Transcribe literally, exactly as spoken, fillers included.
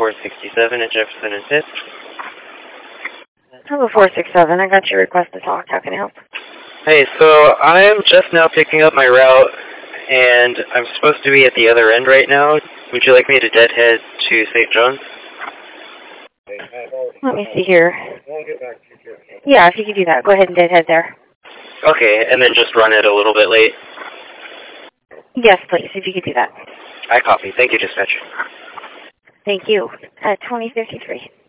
four sixty-seven at Jefferson and Fifth. Hello, four six seven. I got your request to talk. How can I help? Hey, so I'm just now picking up my route, and I'm supposed to be at the other end right now. Would you like me to deadhead to Saint John's? Let me see here. Yeah, if you could do that, go ahead and deadhead there. Okay, and then just run it a little bit late? Yes, please, if you could do that. I copy. Thank you, dispatch. Thank you. At twenty fifty-three.